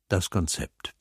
das Konzept.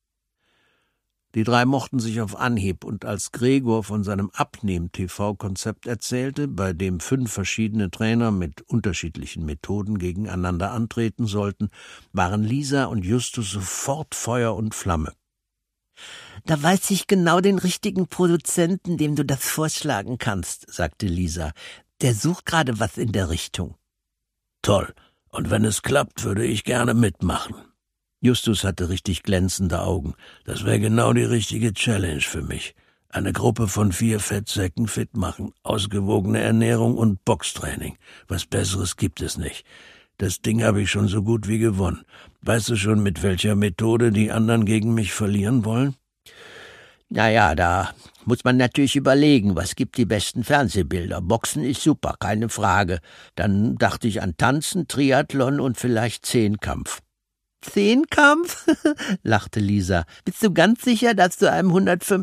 Die drei mochten sich auf Anhieb, und als Gregor von seinem Abnehm-TV-Konzept erzählte, bei dem 5 verschiedene Trainer mit unterschiedlichen Methoden gegeneinander antreten sollten, waren Lisa und Justus sofort Feuer und Flamme. »Da weiß ich genau den richtigen Produzenten, dem du das vorschlagen kannst«, sagte Lisa. »Der sucht gerade was in der Richtung.« »Toll, und wenn es klappt, würde ich gerne mitmachen.« Justus hatte richtig glänzende Augen. Das wäre genau die richtige Challenge für mich. Eine Gruppe von 4 Fettsäcken fit machen, ausgewogene Ernährung und Boxtraining. Was Besseres gibt es nicht. Das Ding habe ich schon so gut wie gewonnen. Weißt du schon, mit welcher Methode die anderen gegen mich verlieren wollen? Naja, da muss man natürlich überlegen, was gibt die besten Fernsehbilder. Boxen ist super, keine Frage. Dann dachte ich an Tanzen, Triathlon und vielleicht Zehnkampf. »Zehnkampf?« lachte Lisa. »Bist du ganz sicher, dass du einem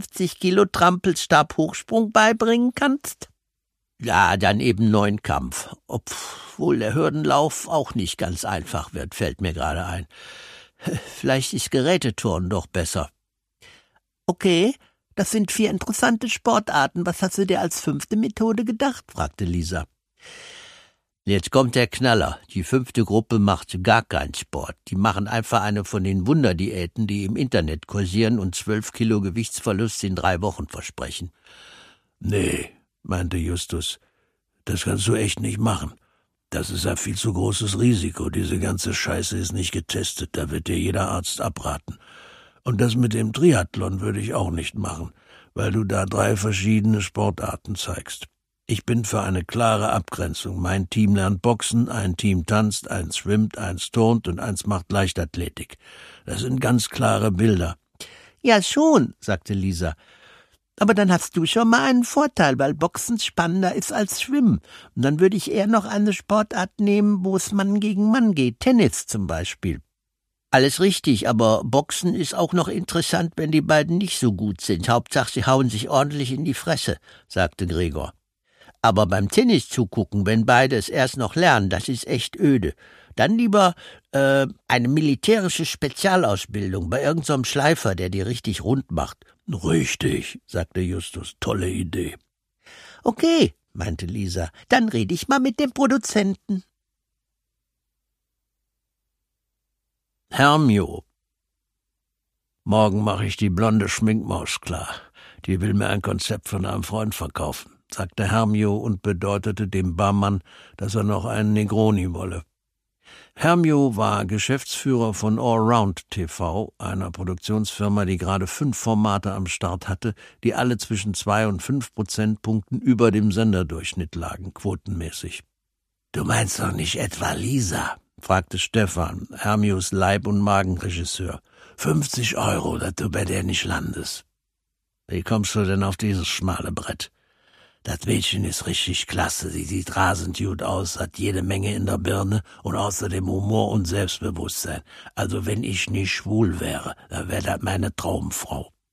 150-Kilo-Trampelstab-Hochsprung beibringen kannst?« »Ja, dann eben Neunkampf. Obwohl der Hürdenlauf auch nicht ganz einfach wird, fällt mir gerade ein. Vielleicht ist Geräteturnen doch besser.« »Okay, das sind 4 interessante Sportarten. Was hast du dir als 5. Methode gedacht?« fragte Lisa. Jetzt kommt der Knaller. Die 5. Gruppe macht gar keinen Sport. Die machen einfach eine von den Wunderdiäten, die im Internet kursieren und 12 Kilo Gewichtsverlust in 3 Wochen versprechen. »Nee«, meinte Justus, »das kannst du echt nicht machen. Das ist ein viel zu großes Risiko. Diese ganze Scheiße ist nicht getestet. Da wird dir jeder Arzt abraten. Und das mit dem Triathlon würde ich auch nicht machen, weil du da 3 verschiedene Sportarten zeigst. Ich bin für eine klare Abgrenzung. Mein Team lernt Boxen, ein Team tanzt, eins schwimmt, eins turnt und eins macht Leichtathletik. Das sind ganz klare Bilder.« »Ja schon«, sagte Lisa. »Aber dann hast du schon mal einen Vorteil, weil Boxen spannender ist als Schwimmen. Und dann würde ich eher noch eine Sportart nehmen, wo es Mann gegen Mann geht. Tennis zum Beispiel.« »Alles richtig, aber Boxen ist auch noch interessant, wenn die beiden nicht so gut sind. Hauptsache, sie hauen sich ordentlich in die Fresse«, sagte Gregor. »Aber beim Tennis zugucken, wenn beide es erst noch lernen, das ist echt öde. Dann lieber eine militärische Spezialausbildung bei irgendeinem Schleifer, der die richtig rund macht.« »Richtig«, sagte Justus, »tolle Idee.« »Okay«, meinte Lisa, »dann rede ich mal mit dem Produzenten.« Hermio. »Morgen mache ich die blonde Schminkmaus klar. Die will mir ein Konzept von einem Freund verkaufen«, sagte Hermio und bedeutete dem Barmann, dass er noch einen Negroni wolle. Hermio war Geschäftsführer von Allround TV, einer Produktionsfirma, die gerade 5 Formate am Start hatte, die alle zwischen 2 und 5 Prozentpunkten über dem Senderdurchschnitt lagen, quotenmäßig. »Du meinst doch nicht etwa Lisa?« fragte Stefan, Hermios Leib- und Magenregisseur. 50 €, dass du bei der nicht landest.« »Wie kommst du denn auf dieses schmale Brett?« »Das Mädchen ist richtig klasse, sie sieht rasend gut aus, hat jede Menge in der Birne und außerdem Humor und Selbstbewusstsein. Also wenn ich nicht schwul wäre, dann wäre das meine Traumfrau.«